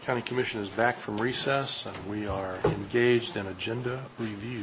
County Commission is back from recess, and we are engaged in agenda review.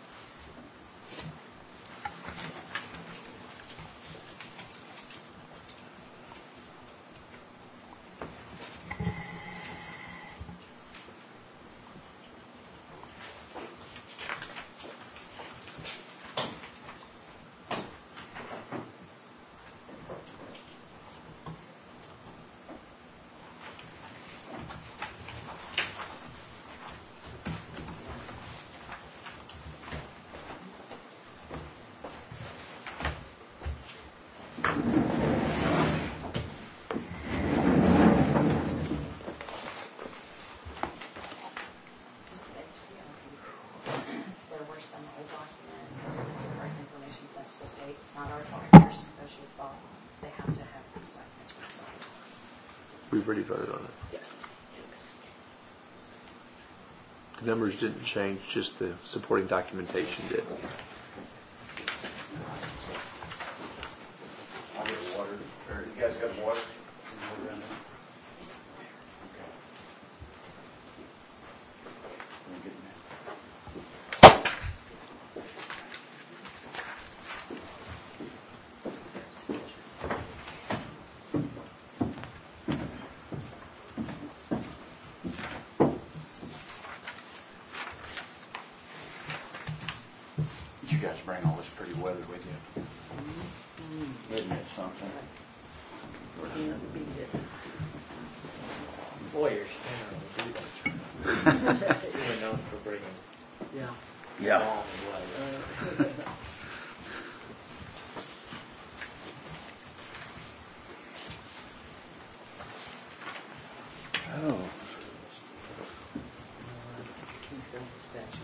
We've already voted on it. Yes. The numbers didn't change, just the supporting documentation did. I'll get water. You guys got water? You guys bring all this pretty weather with you. Isn't it something? Lawyers generally do that. We're known for bringing Yeah. long weather. Oh. He's got the statue.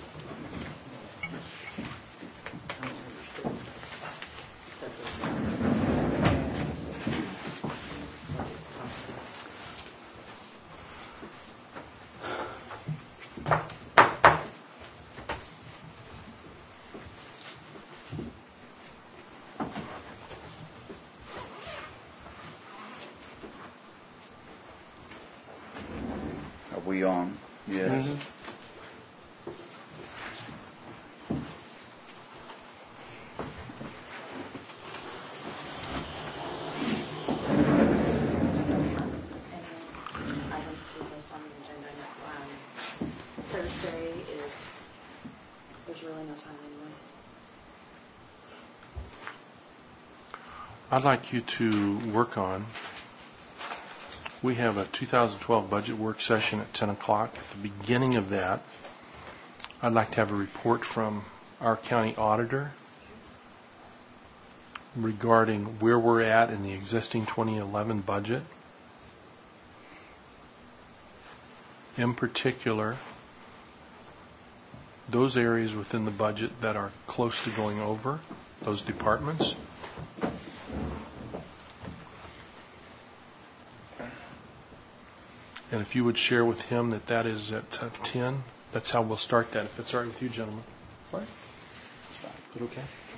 Are we on? Yes. Items to list on the agenda. Thursday there's really no time anyways. I'd like you to work on, we have a 2012 budget work session at 10 o'clock. At the beginning of that, I'd like to have a report from our county auditor regarding where we're at in the existing 2011 budget. In particular, those areas within the budget that are close to going over, those departments. And if you would share with him that is at 10, that's how we'll start that, if it's all right with you, gentlemen. All right? Is it okay?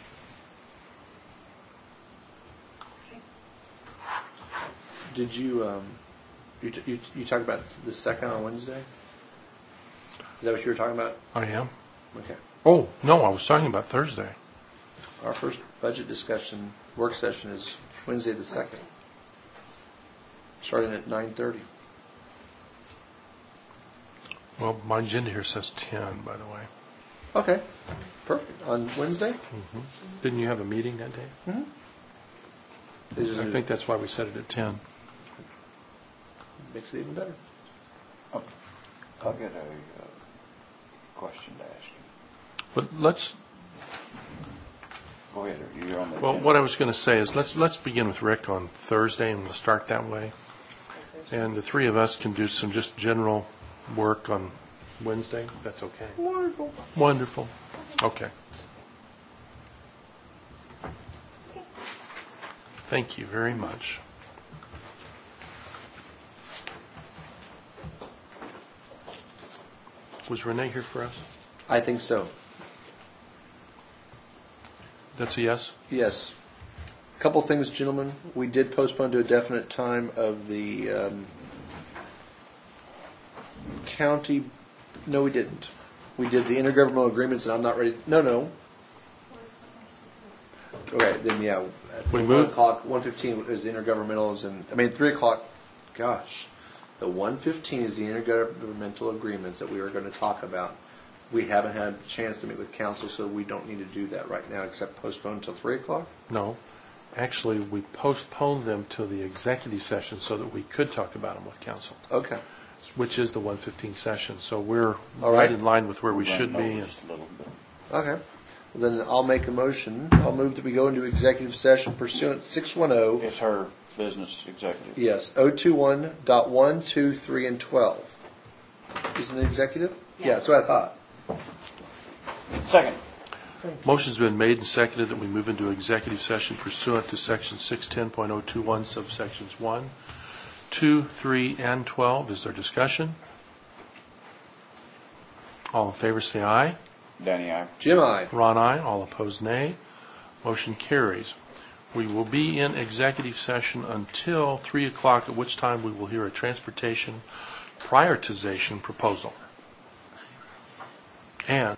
Did you, you talked about the second on Wednesday? Is that what you were talking about? I am. Okay. Oh, no, I was talking about Thursday. Our first budget discussion work session is Wednesday the 2nd, starting at 9:30. Well, my agenda here says 10, by the way. Okay, perfect. On Wednesday? Didn't you have a meeting that day? Mm-hmm. I think that's why we set it at 10. Makes it even better. I'll get a question to ask you. But let's, Go ahead. You're on the well, agenda. what I was going to say is let's begin with Rick on Thursday, and we'll start that way. And the three of us can do some just general work on Wednesday, if that's okay. Wonderful. Wonderful. Okay. Thank you very much. Was Renee here for us? I think so. That's a yes? Yes. A couple things, gentlemen. We did postpone to a definite time of the county, no, we didn't. We did the intergovernmental agreements, and I'm not ready, no. Okay, then, yeah. We 1 moved- o'clock, 1:15 is the intergovernmentals, and, 3 o'clock, gosh. The 1:15 is the intergovernmental agreements that we are going to talk about. We haven't had a chance to meet with council, so we don't need to do that right now, except postpone until 3 o'clock? No. Actually, we postponed them to the executive session so that we could talk about them with council, Okay. which is the 1:15 session. So we're All right right. in line with where we should be. Running and- over just a little bit. Okay. Well, then I'll make a motion. I'll move that we go into executive session pursuant 610. It's her business executive. Yes, 021.1, 2, 3, and 12. Isn't it executive? Yeah, that's what I thought. Second. Motion's been made and seconded that we move into executive session pursuant to Section 610.021, subsections 1, 2, 3, and 12. Is there discussion? All in favor say aye. Danny, I. Jim, I. Ron, aye. All opposed, nay. Motion carries. We will be in executive session until 3 o'clock, at which time we will hear a transportation prioritization proposal. And